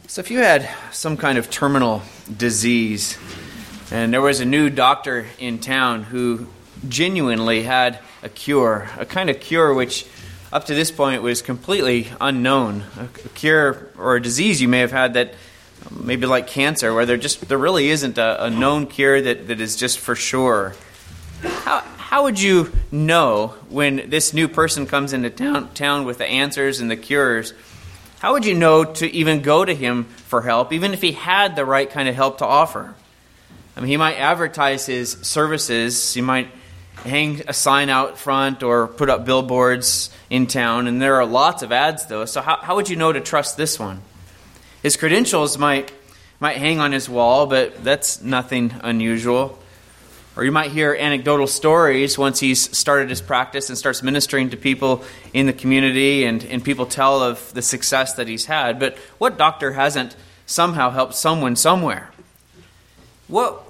So if you had some kind of terminal disease and there was a new doctor in town who genuinely had a cure, a kind of cure which up to this point was completely unknown, a cure or a disease you may have had that maybe like cancer, where there really isn't a known cure that is just for sure. How would you know when this new person comes into town with the answers and the cures? How would you know to even go to him for help, even if he had the right kind of help to offer? I mean, he might advertise his services. He might hang a sign out front or put up billboards in town, and there are lots of ads, though. So how would you know to trust this one? His credentials might hang on his wall, but that's nothing unusual. Or you might hear anecdotal stories once he's started his practice and starts ministering to people in the community, and people tell of the success that he's had. But what doctor hasn't somehow helped someone somewhere? What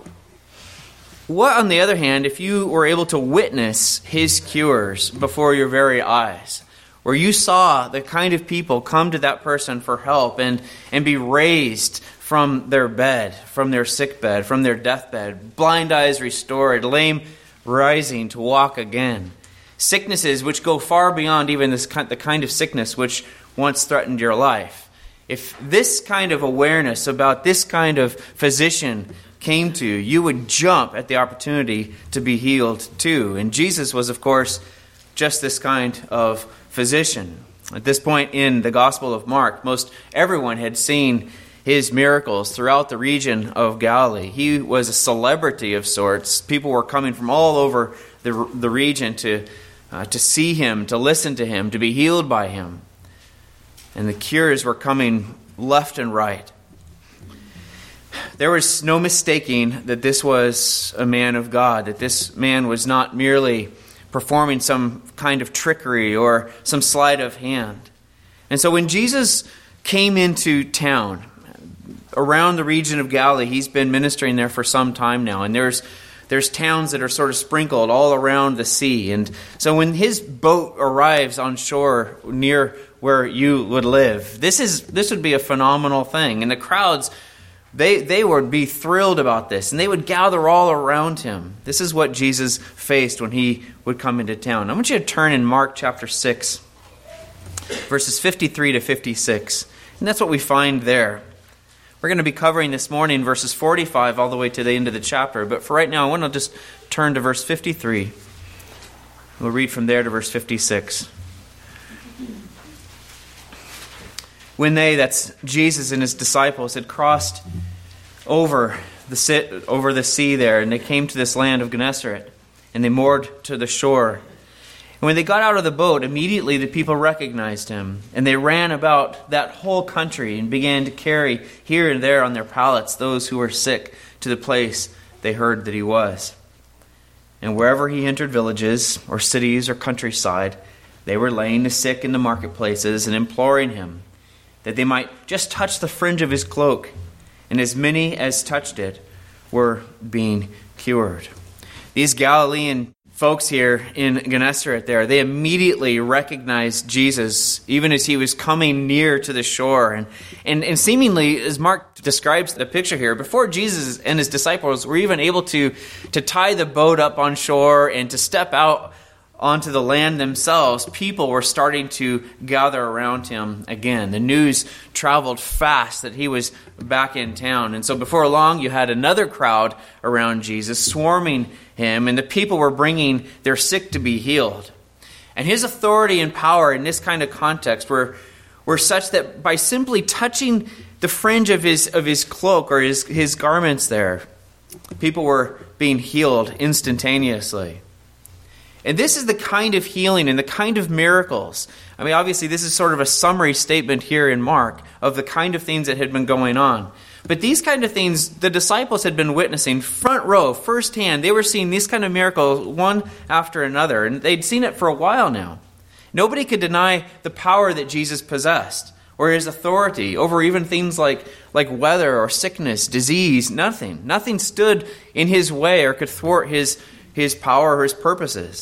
on the other hand, if you were able to witness his cures before your very eyes, where you saw the kind of people come to that person for help and be raised from their bed, from their sick bed, from their deathbed, blind eyes restored, lame rising to walk again, sicknesses which go far beyond even the kind of sickness which once threatened your life. If this kind of awareness about this kind of physician came to you, you would jump at the opportunity to be healed too. And Jesus was, of course, just this kind of physician. At this point in the Gospel of Mark, most everyone had seen his miracles throughout the region of Galilee. He was a celebrity of sorts. People were coming from all over the region to see him, to listen to him, to be healed by him. And the cures were coming left and right. There was no mistaking that this was a man of God, that this man was not merely performing some kind of trickery or some sleight of hand. And so when Jesus came into town, around the region of Galilee, he's been ministering there for some time now, and there's towns that are sort of sprinkled all around the sea. And so when his boat arrives on shore near where you would live, this would be a phenomenal thing. And the crowds, they would be thrilled about this, and they would gather all around him. This is what Jesus faced when he would come into town. I want you to turn in Mark chapter 6, verses 53 to 56. And that's what we find there. We're going to be covering this morning verses 45 all the way to the end of the chapter. But for right now, I want to just turn to verse 53. We'll read from there to verse 56. When that's Jesus and his disciples, had crossed over the sea there, and they came to this land of Gennesaret, and they moored to the shore. And when they got out of the boat, immediately the people recognized him, and they ran about that whole country and began to carry here and there on their pallets those who were sick to the place they heard that he was. And wherever he entered villages or cities or countryside, they were laying the sick in the marketplaces and imploring him that they might just touch the fringe of his cloak. And as many as touched it were being cured. These Galilean folks here in Gennesaret there, they immediately recognized Jesus even as he was coming near to the shore. And seemingly, as Mark describes the picture here, before Jesus and his disciples were even able to tie the boat up on shore and to step out onto the land themselves, people were starting to gather around him again. The news traveled fast that he was back in town. And so before long, you had another crowd around Jesus swarming him, and the people were bringing their sick to be healed. And his authority and power in this kind of context were such that by simply touching the fringe of his cloak or his garments there, people were being healed instantaneously. And this is the kind of healing and the kind of miracles. I mean, obviously, this is sort of a summary statement here in Mark of the kind of things that had been going on. But these kind of things, the disciples had been witnessing front row, firsthand. They were seeing these kind of miracles one after another, and they'd seen it for a while now. Nobody could deny the power that Jesus possessed, or his authority over even things like weather or sickness, disease, nothing. Nothing stood in his way or could thwart his power or his purposes.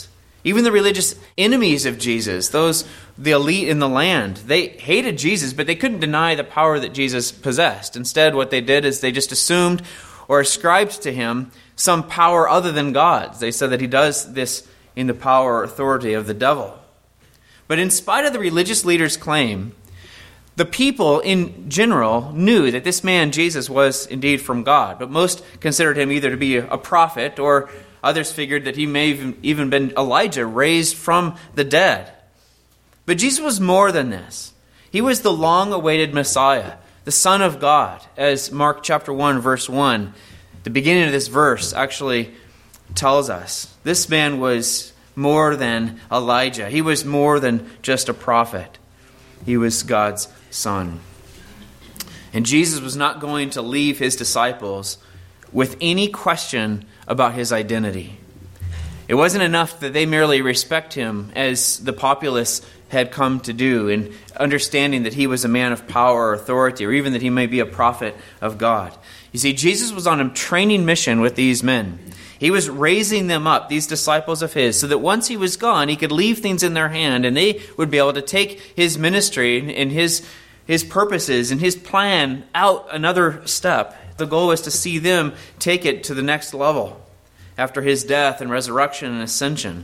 Even the religious enemies of Jesus, the elite in the land, they hated Jesus, but they couldn't deny the power that Jesus possessed. Instead, what they did is they just assumed or ascribed to him some power other than God's. They said that he does this in the power or authority of the devil. But in spite of the religious leaders' claim, the people in general knew that this man, Jesus, was indeed from God. But most considered him either to be a prophet, or others figured that he may have even been Elijah raised from the dead. But Jesus was more than this. He was the long-awaited Messiah, the Son of God, as Mark chapter 1, verse 1, the beginning of this verse actually tells us. This man was more than Elijah. He was more than just a prophet. He was God's Son. And Jesus was not going to leave his disciples with any question about his identity. It wasn't enough that they merely respect him, as the populace had come to do, in understanding that he was a man of power or authority, or even that he may be a prophet of God. You see, Jesus was on a training mission with these men. He was raising them up, these disciples of his, so that once he was gone, he could leave things in their hand, and they would be able to take his ministry and his purposes and his plan out another step. The goal was to see them take it to the next level after his death and resurrection and ascension.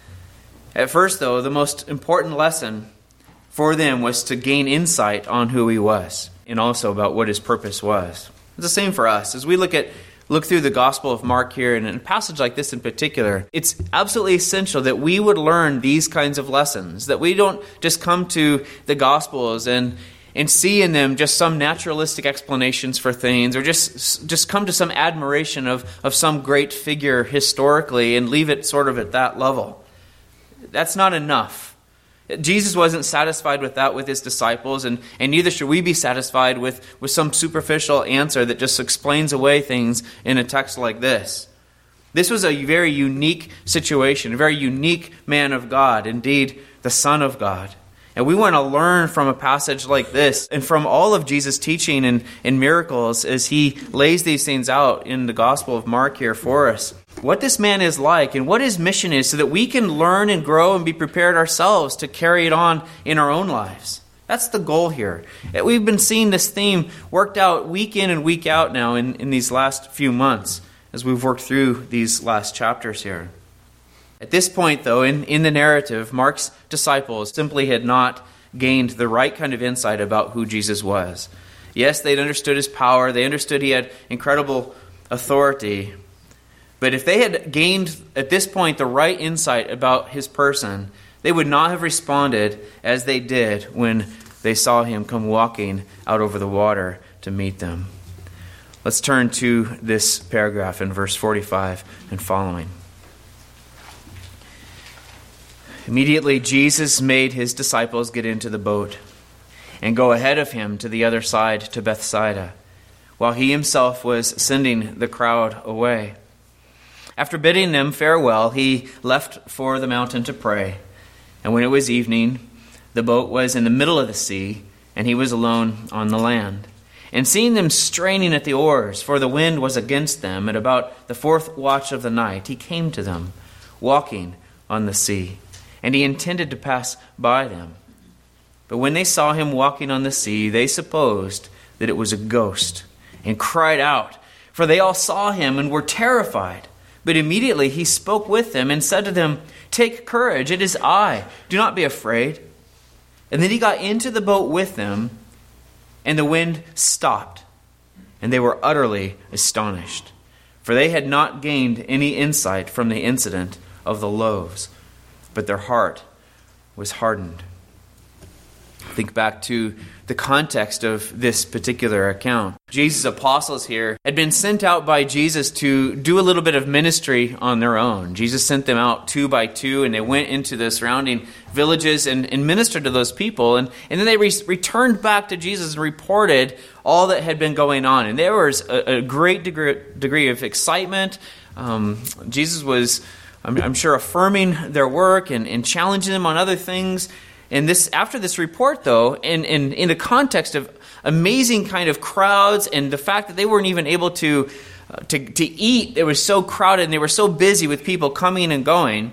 At first, though, the most important lesson for them was to gain insight on who he was, and also about what his purpose was. It's the same for us. As we look through the Gospel of Mark here, and in a passage like this in particular, it's absolutely essential that we would learn these kinds of lessons, that we don't just come to the Gospels and see in them just some naturalistic explanations for things, or just come to some admiration of some great figure historically and leave it sort of at that level. That's not enough. Jesus wasn't satisfied with that with his disciples, and neither should we be satisfied with some superficial answer that just explains away things in a text like this. This was a very unique situation, a very unique man of God, indeed the Son of God. And we want to learn from a passage like this and from all of Jesus' teaching and miracles as he lays these things out in the Gospel of Mark here for us. What this man is like and what his mission is, so that we can learn and grow and be prepared ourselves to carry it on in our own lives. That's the goal here. We've been seeing this theme worked out week in and week out now in these last few months as we've worked through these last chapters here. At this point, though, in the narrative, Mark's disciples simply had not gained the right kind of insight about who Jesus was. Yes, they'd understood his power. They understood he had incredible authority. But if they had gained, at this point, the right insight about his person, they would not have responded as they did when they saw him come walking out over the water to meet them. Let's turn to this paragraph in verse 45 and following. Immediately, Jesus made his disciples get into the boat and go ahead of him to the other side to Bethsaida, while he himself was sending the crowd away. After bidding them farewell, he left for the mountain to pray. And when it was evening, the boat was in the middle of the sea, and he was alone on the land. And seeing them straining at the oars, for the wind was against them, at about the 4th watch of the night, he came to them, walking on the sea. And he intended to pass by them. But when they saw him walking on the sea, they supposed that it was a ghost, and cried out, for they all saw him and were terrified. But immediately he spoke with them and said to them, "Take courage, it is I. Do not be afraid." And then he got into the boat with them, and the wind stopped, and they were utterly astonished, for they had not gained any insight from the incident of the loaves, but their heart was hardened. Think back to the context of this particular account. Jesus' apostles here had been sent out by Jesus to do a little bit of ministry on their own. Jesus sent them out 2 by 2, and they went into the surrounding villages and ministered to those people. And then they returned back to Jesus and reported all that had been going on. And there was a great degree of excitement. Jesus was, I'm sure, affirming their work and challenging them on other things. And after this report, though, in the context of amazing kind of crowds and the fact that they weren't even able to eat, it was so crowded and they were so busy with people coming and going,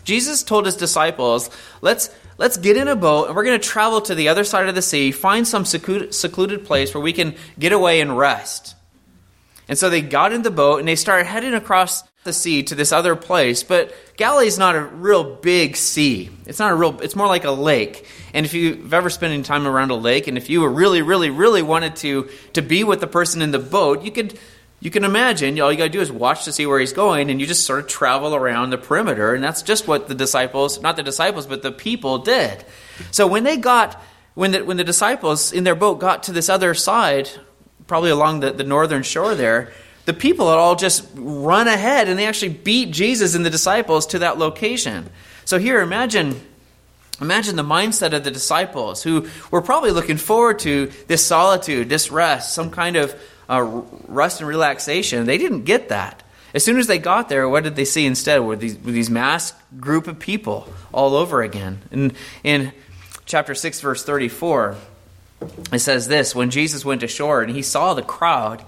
Jesus told his disciples, let's get in a boat and we're going to travel to the other side of the sea, find some secluded place where we can get away and rest. And so they got in the boat and they started heading across the sea to this other place. But Galilee is not a real big sea. It's more like a lake. And if you've ever spent any time around a lake, and if you were really, really, really wanted to be with the person in the boat, you can imagine, all you got to do is watch to see where he's going, and you just sort of travel around the perimeter, and that's just what not the disciples, but the people did. So when the disciples in their boat got to this other side, probably along the northern shore there, the people had all just run ahead, and they actually beat Jesus and the disciples to that location. So here, imagine the mindset of the disciples, who were probably looking forward to this solitude, this rest, some kind of rest and relaxation. They didn't get that. As soon as they got there, what did they see instead? Were these masked group of people all over again. And in chapter 6, verse 34, it says this: when Jesus went ashore and he saw the crowd,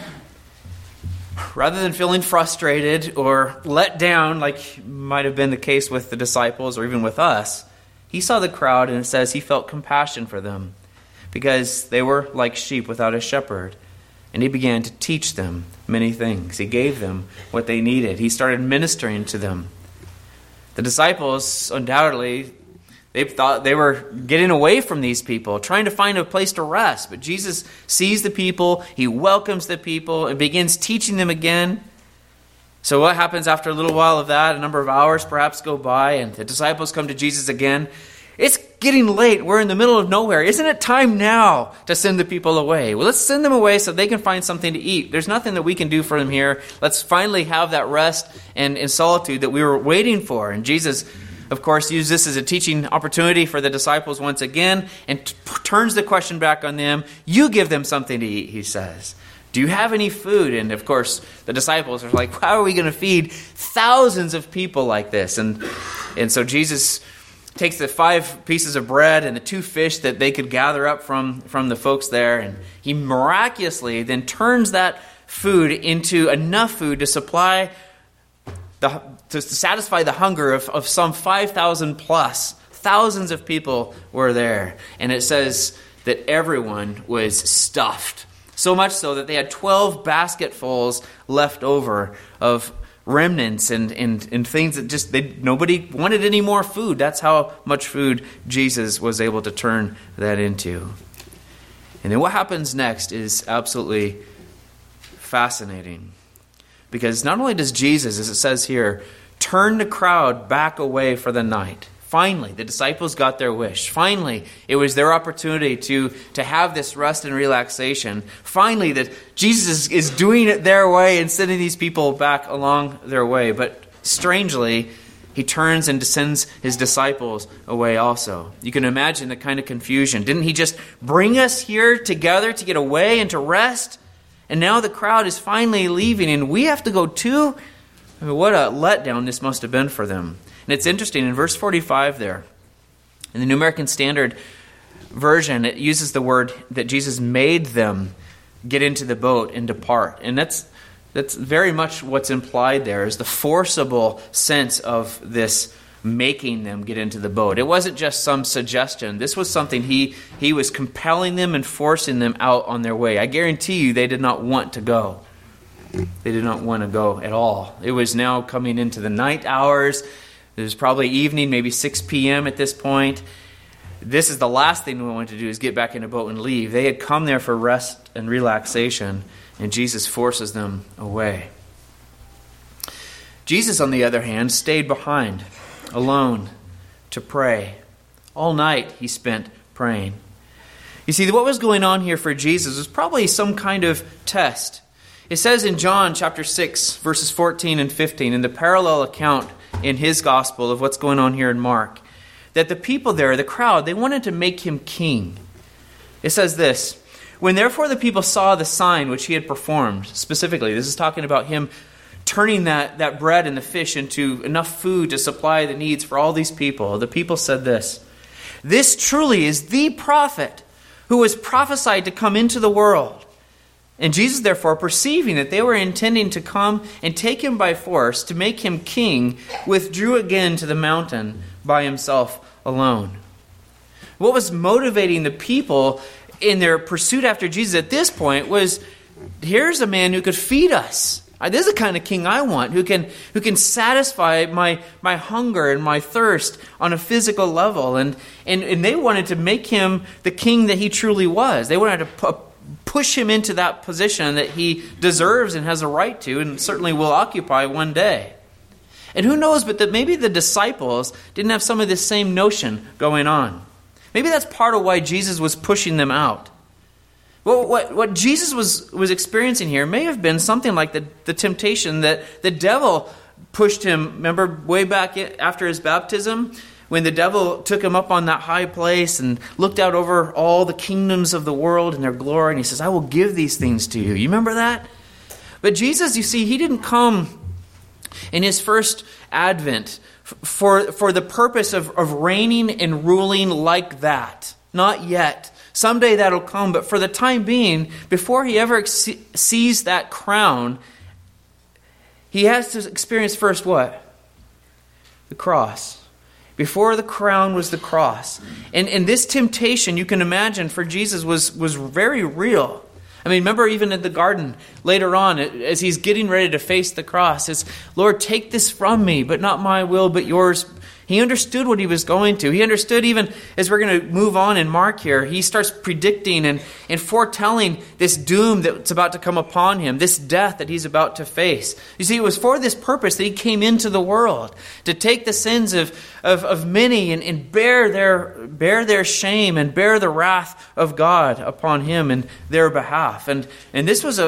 rather than feeling frustrated or let down like might have been the case with the disciples or even with us, he saw the crowd, and it says he felt compassion for them because they were like sheep without a shepherd. And he began to teach them many things. He gave them what they needed. He started ministering to them. The disciples, undoubtedly, they thought they were getting away from these people, trying to find a place to rest. But Jesus sees the people, he welcomes the people, and begins teaching them again. So what happens after a little while of that? A number of hours perhaps go by, and the disciples come to Jesus again. It's getting late. We're in the middle of nowhere. Isn't it time now to send the people away? Well, let's send them away so they can find something to eat. There's nothing that we can do for them here. Let's finally have that rest and solitude that we were waiting for. And Jesus, of course, used this as a teaching opportunity for the disciples once again, and turns the question back on them. You give them something to eat, he says. Do you have any food? And of course, the disciples are like, how are we going to feed thousands of people like this? And so Jesus takes the 5 pieces of bread and the 2 fish that they could gather up from the folks there, and he miraculously then turns that food into enough food to supply to satisfy the hunger of some 5,000 plus. Thousands of people were there, and it says that everyone was stuffed. So much so that they had 12 basketfuls left over of remnants and things that just nobody wanted any more food. That's how much food Jesus was able to turn that into. And then what happens next is absolutely fascinating, because not only does Jesus, as it says here, turn the crowd back away for the night. Finally, the disciples got their wish. Finally, it was their opportunity to have this rest and relaxation. Finally, that Jesus is doing it their way and sending these people back along their way. But strangely, he turns and sends his disciples away also. You can imagine the kind of confusion. Didn't he just bring us here together to get away and to rest? And now the crowd is finally leaving, and we have to go too? I mean, what a letdown this must have been for them. And it's interesting, in verse 45 there, in the New American Standard Version, it uses the word that Jesus made them get into the boat and depart. And that's very much what's implied there, is the forcible sense of this making them get into the boat. It wasn't just some suggestion. This was something he was compelling them and forcing them out on their way. I guarantee you they did not want to go. They did not want to go at all. It was now coming into the night hours. It was probably evening, maybe 6 p.m. at this point. This is the last thing we want to do, is get back in a boat and leave. They had come there for rest and relaxation, and Jesus forces them away. Jesus, on the other hand, stayed behind, alone, to pray. All night he spent praying. You see, what was going on here for Jesus was probably some kind of test. It says in John chapter 6, verses 14 and 15, in the parallel account in his gospel of what's going on here in Mark, that the people there, the crowd, they wanted to make him king. It says this: when therefore the people saw the sign which he had performed, specifically, this is talking about him turning that bread and the fish into enough food to supply the needs for all these people, the people said this: this truly is the prophet who was prophesied to come into the world. And Jesus, therefore, perceiving that they were intending to come and take him by force to make him king, withdrew again to the mountain by himself alone. What was motivating the people in their pursuit after Jesus at this point was, here's a man who could feed us. This is the kind of king I want, who can satisfy my hunger and my thirst on a physical level. And they wanted to make him the king that he truly was. They wanted to push him into that position that he deserves and has a right to, and certainly will occupy one day. And who knows, but that maybe the disciples didn't have some of this same notion going on. Maybe that's part of why Jesus was pushing them out. Well, what Jesus was experiencing here may have been something like the temptation that the devil pushed him. Remember way back after his baptism, when the devil took him up on that high place and looked out over all the kingdoms of the world and their glory, and he says, I will give these things to you. You remember that? But Jesus, you see, he didn't come in his first advent for the purpose of reigning and ruling like that. Not yet. Someday that'll come, but for the time being, before he ever sees that crown, he has to experience first what? The cross. Before the crown was the cross. And this temptation, you can imagine, for Jesus was very real. I mean, remember even in the garden, later on, as he's getting ready to face the cross, it's, Lord, take this from me, but not my will, but yours. He understood what he was going to. He understood, even as we're going to move on in Mark here, he starts predicting and foretelling this doom that's about to come upon him, this death that he's about to face. You see, it was for this purpose that he came into the world, to take the sins of many and bear their shame and bear the wrath of God upon him in their behalf. And this was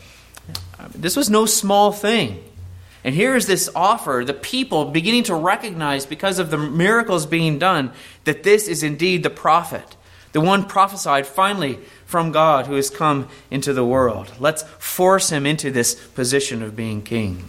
no small thing. And here is this offer, the people beginning to recognize, because of the miracles being done, that this is indeed the prophet, the one prophesied finally from God who has come into the world. Let's force him into this position of being king.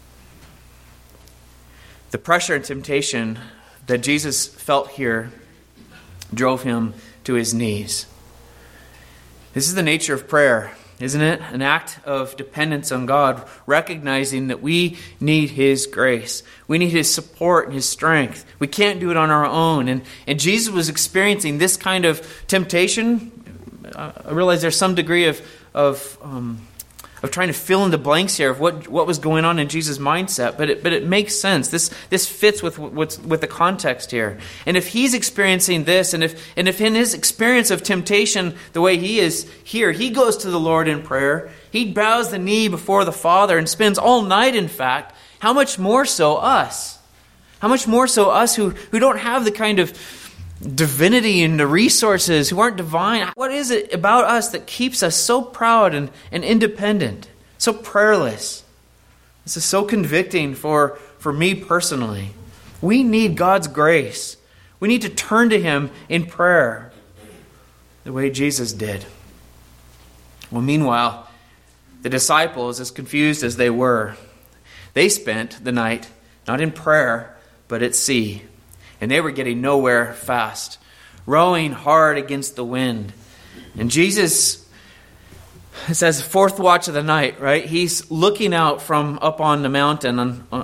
The pressure and temptation that Jesus felt here drove him to his knees. This is the nature of prayer, isn't it? An act of dependence on God, recognizing that we need his grace. We need his support and his strength. We can't do it on our own. And Jesus was experiencing this kind of temptation. I realize there's some degree of trying to fill in the blanks here of what was going on in Jesus' mindset, but it makes sense. This fits with the context here. And if he's experiencing this, and if in his experience of temptation, the way he is here, he goes to the Lord in prayer, he bows the knee before the Father and spends all night, in fact, how much more so us? How much more so us who don't have the kind of divinity and the resources, who aren't divine? What is it about us that keeps us so proud and independent, so prayerless? This is so convicting for me personally. We need God's grace. We need to turn to him in prayer the way Jesus did. Well, meanwhile, the disciples, as confused as they were, they spent the night not in prayer, but at sea. And they were getting nowhere fast, rowing hard against the wind. And Jesus, it says, fourth watch of the night, right? He's looking out from up on the mountain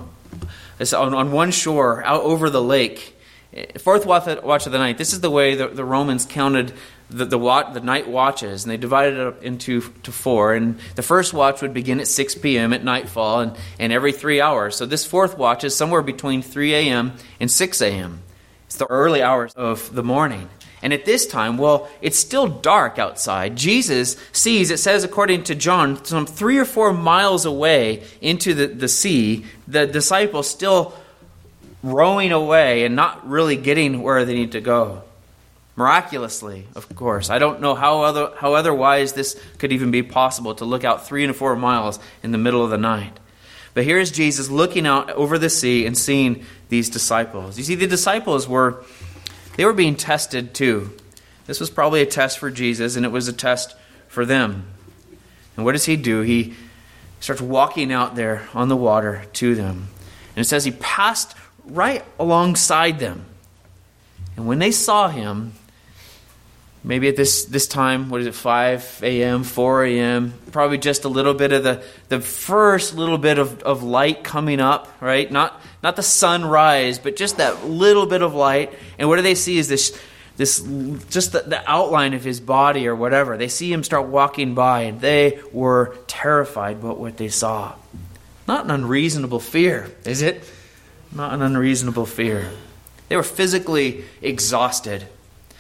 on one shore, out over the lake. Fourth watch of the night. This is the way the Romans counted the night watches, and they divided it up into four. And the first watch would begin at 6 p.m. at nightfall, and every 3 hours. So this fourth watch is somewhere between 3 a.m. and 6 a.m. It's the early hours of the morning. And at this time, well, it's still dark outside. Jesus sees, it says according to John, some 3 or 4 miles away into the sea, the disciples still rowing away and not really getting where they need to go. Miraculously, of course. I don't know how otherwise this could even be possible, to look out 3 and 4 miles in the middle of the night. But here is Jesus looking out over the sea and seeing these disciples. You see, the disciples were being tested too. This was probably a test for Jesus, and it was a test for them. And what does he do? He starts walking out there on the water to them. And it says he passed right alongside them. And when they saw him, Maybe at this time, 5 a.m., 4 a.m., probably just a little bit of the first little bit of light coming up, right? Not the sunrise, but just that little bit of light. And what do they see is this just the outline of his body or whatever. They see him start walking by, and they were terrified by what they saw. Not an unreasonable fear, is it? Not an unreasonable fear. They were physically exhausted.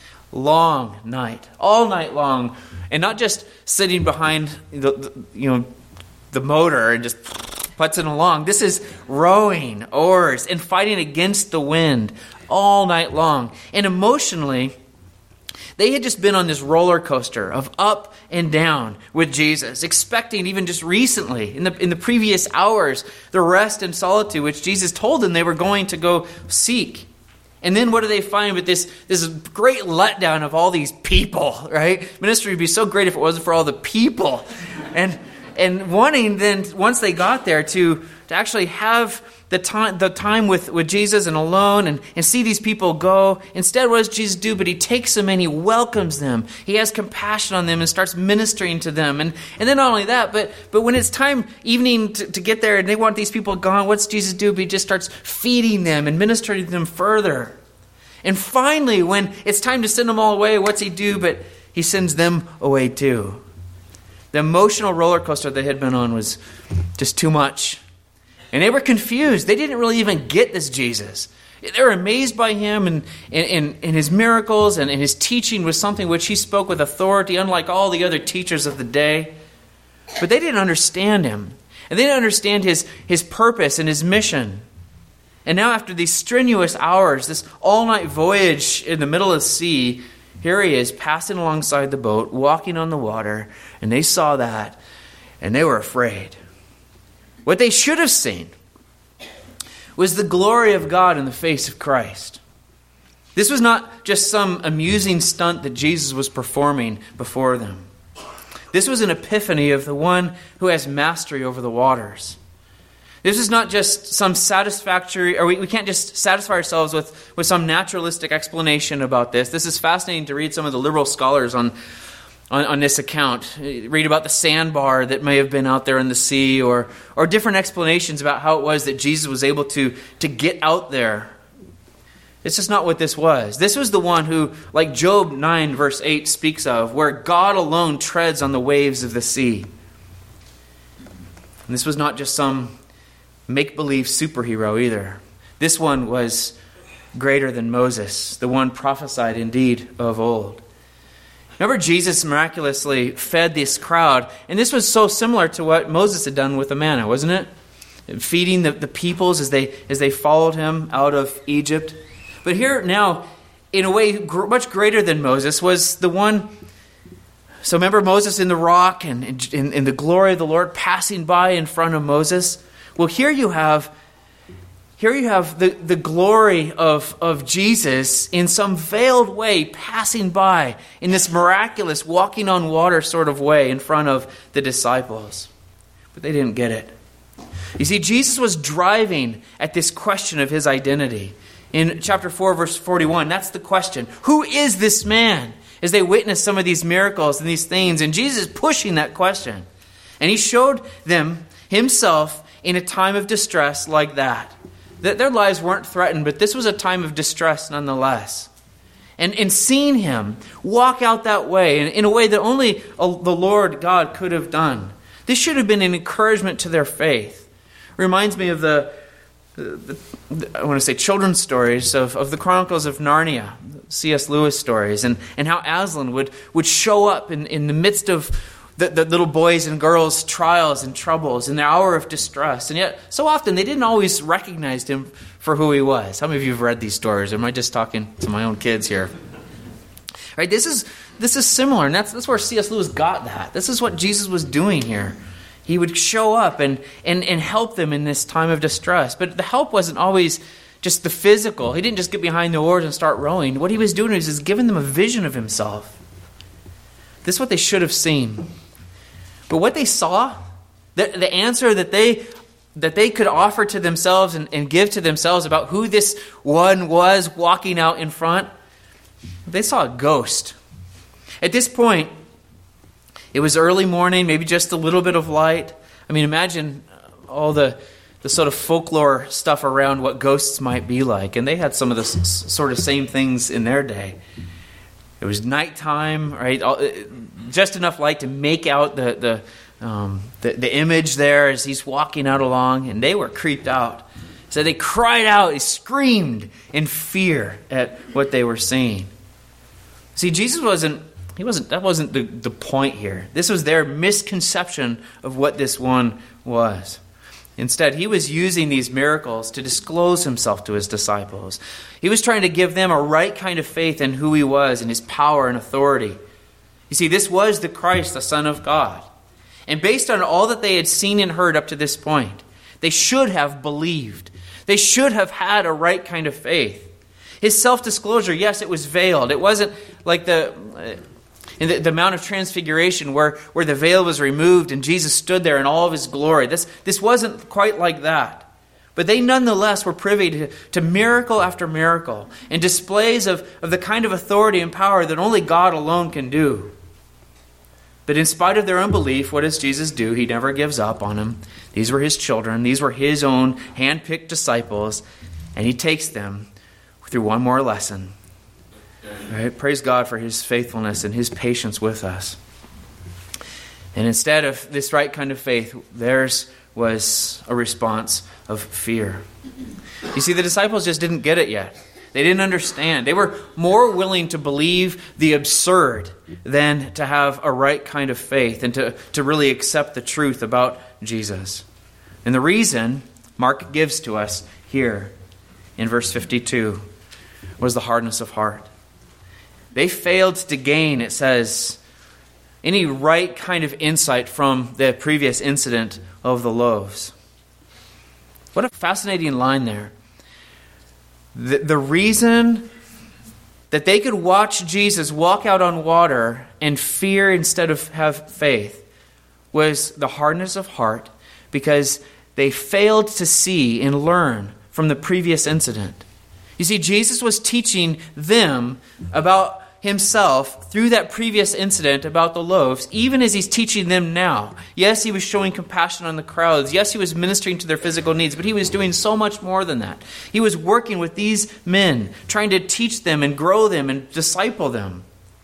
Long night, all night long, and not just sitting behind the motor and just putzing along. This is rowing oars and fighting against the wind all night long. And emotionally, they had just been on this roller coaster of up and down with Jesus, expecting even just recently, in the previous hours, the rest and solitude which Jesus told them they were going to go seek. And then what do they find with this great letdown of all these people, right? Ministry would be so great if it wasn't for all the people. And wanting then, once they got there, to actually have the time with Jesus and alone and see these people go. Instead, what does Jesus do? But he takes them and he welcomes them. He has compassion on them and starts ministering to them. And then not only that, but when it's time, evening, to get there and they want these people gone, what's Jesus do? But he just starts feeding them and ministering to them further. And finally, when it's time to send them all away, what's he do? But he sends them away too. The emotional roller coaster they had been on was just too much. And they were confused. They didn't really even get this Jesus. They were amazed by him and his miracles, and his teaching was something which he spoke with authority, unlike all the other teachers of the day. But they didn't understand him. And they didn't understand his purpose and his mission. And now after these strenuous hours, this all-night voyage in the middle of the sea, here he is passing alongside the boat, walking on the water, and they saw that, and they were afraid. What they should have seen was the glory of God in the face of Christ. This was not just some amusing stunt that Jesus was performing before them. This was an epiphany of the one who has mastery over the waters. This is not just some satisfactory, or we can't just satisfy ourselves with some naturalistic explanation about this. This is fascinating to read some of the liberal scholars on this account. Read about the sandbar that may have been out there in the sea, or different explanations about how it was that Jesus was able to get out there. It's just not what this was. This was the one who, like Job 9 verse 8 speaks of, where God alone treads on the waves of the sea. And this was not just some make-believe superhero either. This one was greater than Moses, the one prophesied indeed of old. Remember, Jesus miraculously fed this crowd, and this was so similar to what Moses had done with the manna, wasn't it? Feeding the peoples as they followed him out of Egypt. But here now, in a way much greater than Moses, was the one. So remember Moses in the rock and in the glory of the Lord passing by in front of Moses? Well, here you have the glory of Jesus in some veiled way passing by in this miraculous walking on water sort of way in front of the disciples. But they didn't get it. You see, Jesus was driving at this question of his identity. In chapter 4, verse 41, that's the question. Who is this man? As they witness some of these miracles and these things, and Jesus is pushing that question. And he showed them himself in a time of distress like that. Their lives weren't threatened, but this was a time of distress nonetheless. And seeing him walk out that way, in a way that only the Lord God could have done, this should have been an encouragement to their faith. It reminds me of I want to say children's stories of the Chronicles of Narnia, C.S. Lewis stories, and how Aslan would show up in the midst of the little boys and girls' trials and troubles in their hour of distress. And yet, so often, they didn't always recognize him for who he was. How many of you have read these stories? Or am I just talking to my own kids here? Right? This is similar, and that's where C.S. Lewis got that. This is what Jesus was doing here. He would show up and help them in this time of distress. But the help wasn't always just the physical. He didn't just get behind the oars and start rowing. What he was doing is giving them a vision of himself. This is what they should have seen. But what they saw, the answer that they could offer to themselves and give to themselves about who this one was walking out in front, they saw a ghost. At this point, it was early morning, maybe just a little bit of light. I mean, imagine all the sort of folklore stuff around what ghosts might be like. And they had some of the sort of same things in their day. It was nighttime, right? Just enough light to make out the image there as he's walking out along. And they were creeped out. So they cried out, they screamed in fear at what they were seeing. See, Jesus that wasn't the point here. This was their misconception of what this one was. Instead, he was using these miracles to disclose himself to his disciples. He was trying to give them a right kind of faith in who he was and his power and authority. You see, this was the Christ, the Son of God. And based on all that they had seen and heard up to this point, they should have believed. They should have had a right kind of faith. His self-disclosure, yes, it was veiled. It wasn't like in the Mount of Transfiguration where the veil was removed and Jesus stood there in all of his glory. This wasn't quite like that. But they nonetheless were privy to miracle after miracle and displays of the kind of authority and power that only God alone can do. But in spite of their unbelief, what does Jesus do? He never gives up on them. These were his children. These were his own hand-picked disciples. And he takes them through one more lesson. Right? Praise God for his faithfulness and his patience with us. And instead of this right kind of faith, theirs was a response of fear. You see, the disciples just didn't get it yet. They didn't understand. They were more willing to believe the absurd than to have a right kind of faith and to really accept the truth about Jesus. And the reason Mark gives to us here in verse 52 was the hardness of heart. They failed to gain, it says, any right kind of insight from the previous incident of the loaves. What a fascinating line there. The reason that they could watch Jesus walk out on water and fear instead of have faith was the hardness of heart, because they failed to see and learn from the previous incident. You see, Jesus was teaching them about himself through that previous incident about the loaves, even as he's teaching them now. Yes, he was showing compassion on the crowds. Yes, he was ministering to their physical needs, but he was doing so much more than that. He was working with these men, trying to teach them and grow them and disciple them.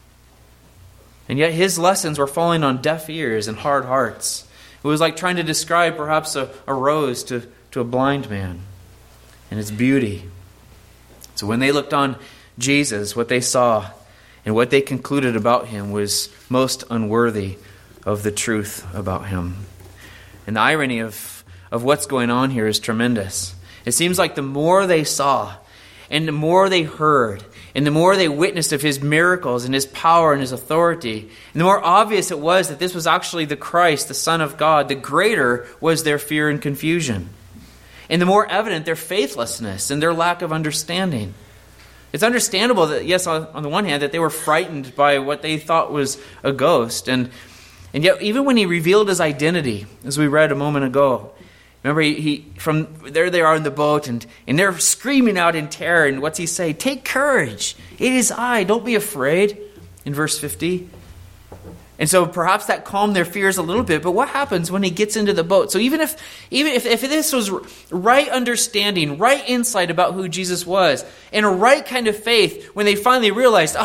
And yet his lessons were falling on deaf ears and hard hearts. It was like trying to describe perhaps a rose to a blind man and its beauty. So when they looked on Jesus, what they saw and what they concluded about him was most unworthy of the truth about him. And the irony of what's going on here is tremendous. It seems like the more they saw and the more they heard and the more they witnessed of his miracles and his power and his authority, and the more obvious it was that this was actually the Christ, the Son of God, the greater was their fear and confusion. And the more evident their faithlessness and their lack of understanding. It's understandable that, yes, on the one hand, that they were frightened by what they thought was a ghost. And yet, even when he revealed his identity, as we read a moment ago, remember, he from there they are in the boat, and they're screaming out in terror. And what's he say? Take courage. It is I. Don't be afraid. In verse 50. And so perhaps that calmed their fears a little bit. But what happens when he gets into the boat? So even if this was right understanding, right insight about who Jesus was, and a right kind of faith, when they finally realized,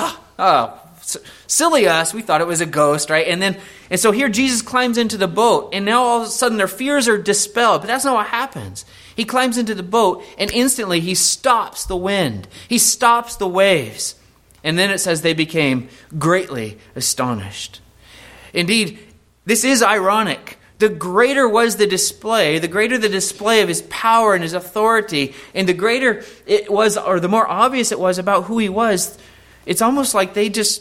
silly us, we thought it was a ghost, right? And so here Jesus climbs into the boat, and now all of a sudden their fears are dispelled. But that's not what happens. He climbs into the boat, and instantly he stops the wind. He stops the waves. And then it says they became greatly astonished. Indeed, this is ironic. The greater was the display, the greater the display of his power and his authority, and the greater it was, or the more obvious it was about who he was, it's almost like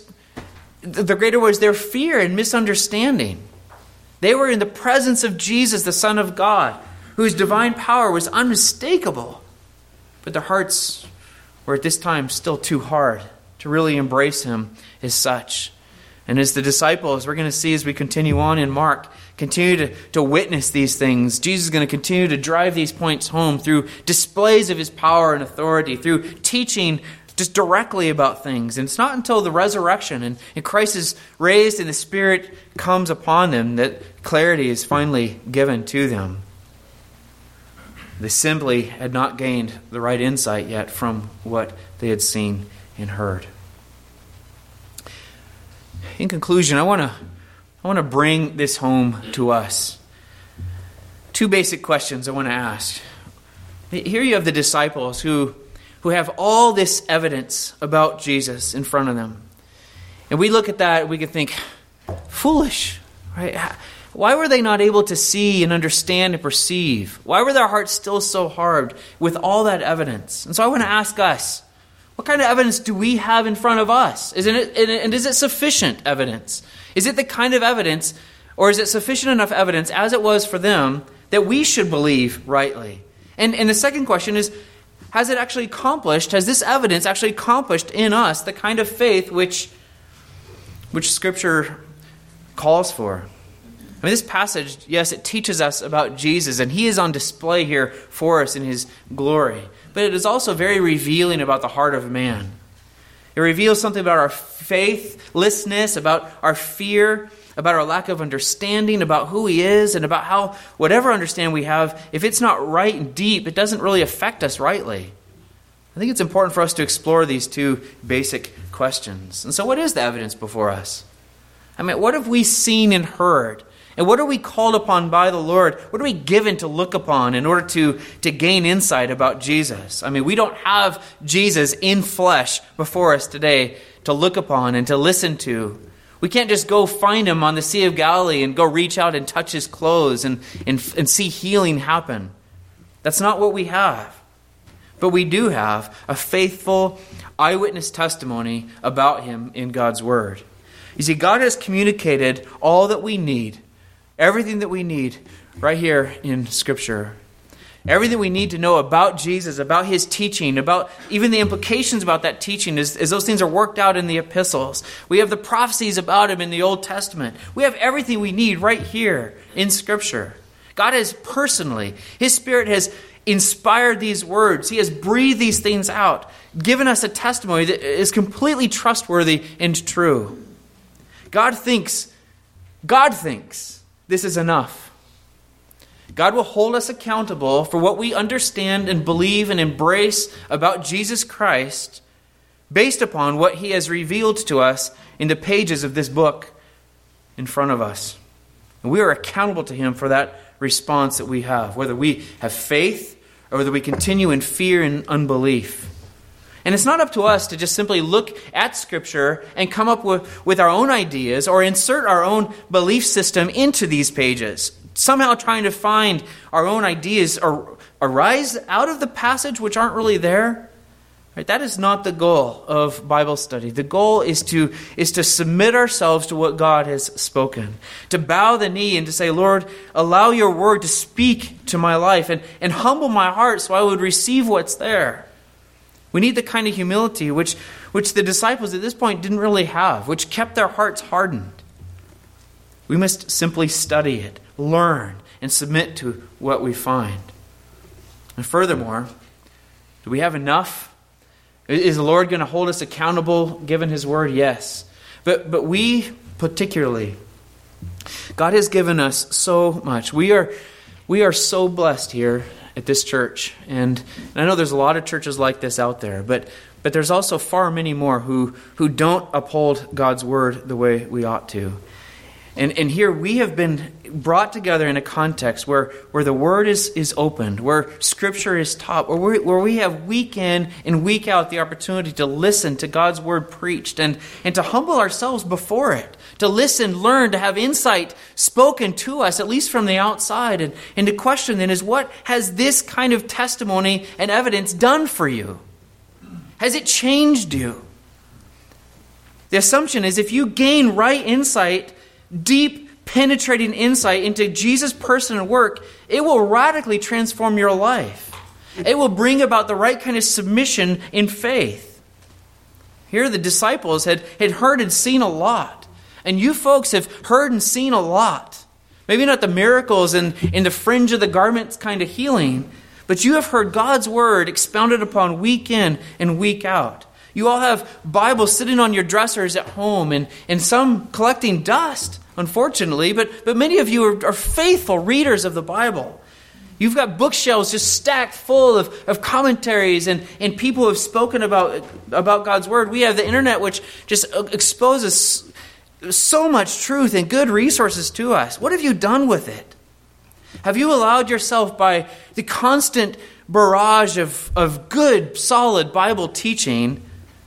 the greater was their fear and misunderstanding. They were in the presence of Jesus, the Son of God, whose divine power was unmistakable. But their hearts were at this time still too hard to really embrace him as such. And as the disciples, we're going to see as we continue on in Mark, continue to witness these things. Jesus is going to continue to drive these points home through displays of his power and authority, through teaching just directly about things. And it's not until the resurrection and Christ is raised and the Spirit comes upon them that clarity is finally given to them. They simply had not gained the right insight yet from what they had seen and heard. In conclusion, I want to bring this home to us. Two basic questions I want to ask. Here you have the disciples who have all this evidence about Jesus in front of them. And we look at that, we can think, foolish, right? Why were they not able to see and understand and perceive? Why were their hearts still so hard with all that evidence? And so I want to ask us, what kind of evidence do we have in front of us? Is it sufficient evidence? Is it the kind of evidence, or is it sufficient enough evidence, as it was for them, that we should believe rightly? And the second question is, has this evidence actually accomplished in us the kind of faith which Scripture calls for? I mean, this passage, yes, it teaches us about Jesus, and He is on display here for us in His glory. But it is also very revealing about the heart of man. It reveals something about our faithlessness, about our fear, about our lack of understanding, about who He is, and about how whatever understanding we have, if it's not right and deep, it doesn't really affect us rightly. I think it's important for us to explore these two basic questions. And so what is the evidence before us? I mean, what have we seen and heard? And what are we called upon by the Lord? What are we given to look upon in order to gain insight about Jesus? I mean, we don't have Jesus in flesh before us today to look upon and to listen to. We can't just go find Him on the Sea of Galilee and go reach out and touch His clothes and see healing happen. That's not what we have. But we do have a faithful eyewitness testimony about Him in God's Word. You see, God has communicated all that we need, everything that we need, right here in Scripture. Everything we need to know about Jesus, about His teaching, about even the implications about that teaching as those things are worked out in the epistles. We have the prophecies about Him in the Old Testament. We have everything we need right here in Scripture. God has personally, His Spirit has inspired these words. He has breathed these things out, given us a testimony that is completely trustworthy and true. God thinks this is enough. God will hold us accountable for what we understand and believe and embrace about Jesus Christ based upon what He has revealed to us in the pages of this book in front of us. And we are accountable to Him for that response that we have, whether we have faith or whether we continue in fear and unbelief. And it's not up to us to just simply look at Scripture and come up with our own ideas or insert our own belief system into these pages, somehow trying to find our own ideas or arise out of the passage which aren't really there. Right? That is not the goal of Bible study. The goal is to submit ourselves to what God has spoken, to bow the knee and to say, Lord, allow Your Word to speak to my life and humble my heart so I would receive what's there. We need the kind of humility which the disciples at this point didn't really have, which kept their hearts hardened. We must simply study it, learn, and submit to what we find. And furthermore, do we have enough? Is the Lord going to hold us accountable given His Word? Yes. But we particularly, God has given us so much. We are so blessed here at this church. And I know there's a lot of churches like this out there, but there's also far many more who don't uphold God's Word the way we ought to. And here we have been brought together in a context where the Word is opened, where Scripture is taught, where we have week in and week out the opportunity to listen to God's Word preached and to humble ourselves before it, to listen, learn, to have insight spoken to us, at least from the outside, and to question then is, what has this kind of testimony and evidence done for you? Has it changed you? The assumption is if you gain right insight, deep, penetrating insight into Jesus' person and work, it will radically transform your life. It will bring about the right kind of submission in faith. Here the disciples had heard and seen a lot. And you folks have heard and seen a lot. Maybe not the miracles and in the fringe of the garments kind of healing, but you have heard God's Word expounded upon week in and week out. You all have Bibles sitting on your dressers at home, and some collecting dust, unfortunately, but many of you are faithful readers of the Bible. You've got bookshelves just stacked full of commentaries and people who have spoken about God's Word. We have the internet, which just exposes so much truth and good resources to us. What have you done with it? Have you allowed yourself, by the constant barrage of good, solid Bible teaching,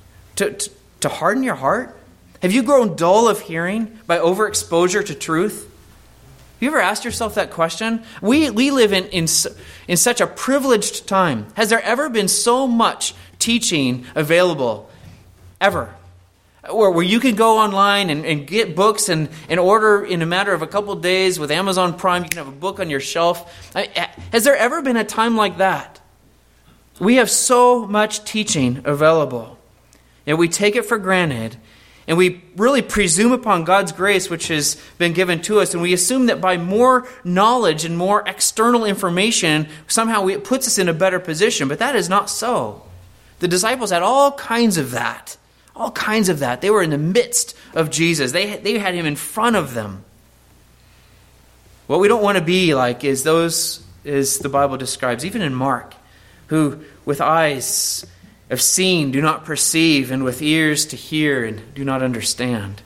to harden your heart? Have you grown dull of hearing by overexposure to truth? Have you ever asked yourself that question? We live in such a privileged time. Has there ever been so much teaching available? Ever? Where you can go online and get books and order in a matter of a couple of days with Amazon Prime. You can have a book on your shelf. Has there ever been a time like that? We have so much teaching available, and we take it for granted, and we really presume upon God's grace which has been given to us, and we assume that by more knowledge and more external information, somehow it puts us in a better position. But that is not so. The disciples had all kinds of that. All kinds of that. They were in the midst of Jesus. They had him in front of them. What we don't want to be like is those, as the Bible describes, even in Mark, who with eyes of seeing do not perceive, and with ears to hear and do not understand.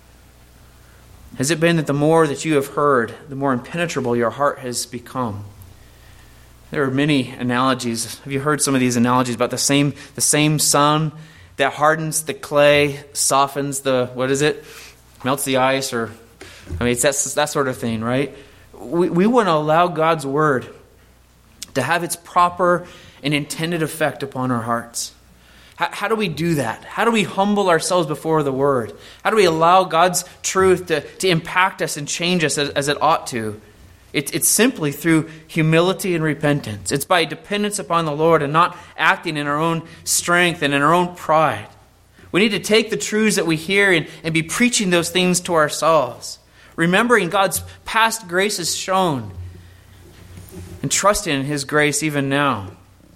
Has it been that the more that you have heard, the more impenetrable your heart has become? There are many analogies. Have you heard some of these analogies about the same sun that hardens the clay, softens the, melts the ice, it's that sort of thing, right? We want to allow God's Word to have its proper and intended effect upon our hearts. How do we do that? How do we humble ourselves before the Word? How do we allow God's truth to impact us and change us as it ought to? It's simply through humility and repentance. It's by dependence upon the Lord and not acting in our own strength and in our own pride. We need to take the truths that we hear and be preaching those things to ourselves, remembering God's past graces shown and trusting in His grace even now.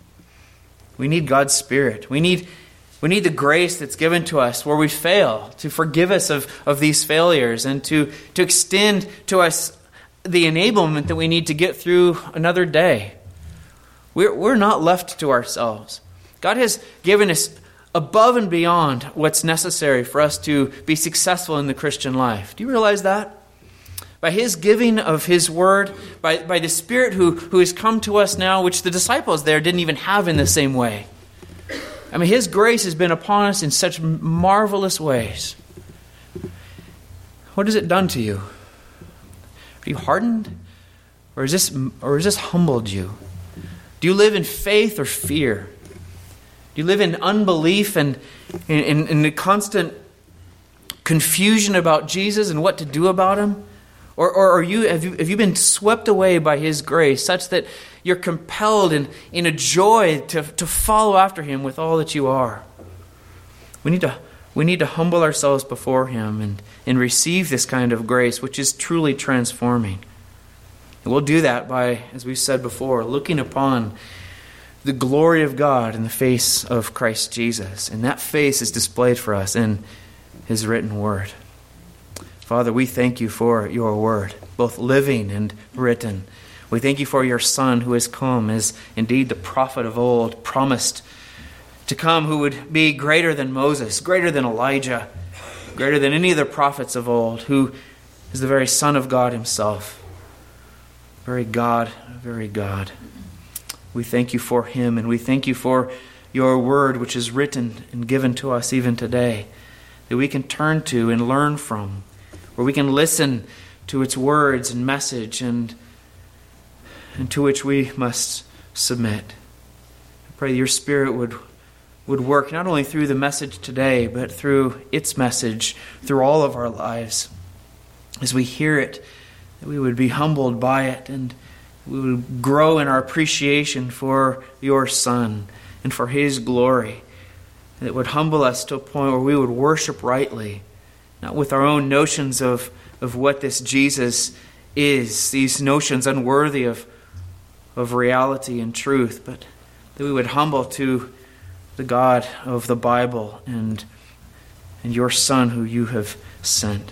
We need God's Spirit. We need the grace that's given to us where we fail, to forgive us of these failures and to extend to us the enablement that we need to get through another day. We're not left to ourselves. God has given us above and beyond what's necessary for us to be successful in the Christian life. Do you realize that? By His giving of His Word, by the Spirit who has come to us now, which the disciples there didn't even have in the same way. His grace has been upon us in such marvelous ways. What has it done to you? Are you hardened? Or has this humbled you? Do you live in faith or fear? Do you live in unbelief and in the constant confusion about Jesus and what to do about Him? Or have you been swept away by His grace such that you're compelled in a joy to follow after Him with all that you are? We need to humble ourselves before Him and receive this kind of grace, which is truly transforming. And we'll do that by, as we've said before, looking upon the glory of God in the face of Christ Jesus. And that face is displayed for us in His written Word. Father, we thank You for Your Word, both living and written. We thank You for Your Son who has come as indeed the prophet of old promised to come, who would be greater than Moses, greater than Elijah, greater than any of the prophets of old, who is the very Son of God Himself. Very God, very God. We thank You for Him, and we thank You for Your Word, which is written and given to us even today, that we can turn to and learn from, where we can listen to its words and message and to which we must submit. I pray that Your Spirit would work not only through the message today, but through its message, through all of our lives. As we hear it, that we would be humbled by it, and we would grow in our appreciation for Your Son and for His glory. That would humble us to a point where we would worship rightly, not with our own notions of what this Jesus is, these notions unworthy of reality and truth, but that we would humble to the God of the Bible and your Son who you have sent.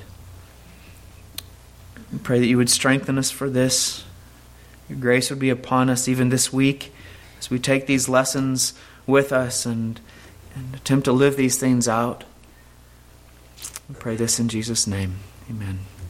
We pray that you would strengthen us for this. Your grace would be upon us even this week as we take these lessons with us and attempt to live these things out. We pray this in Jesus' name. Amen.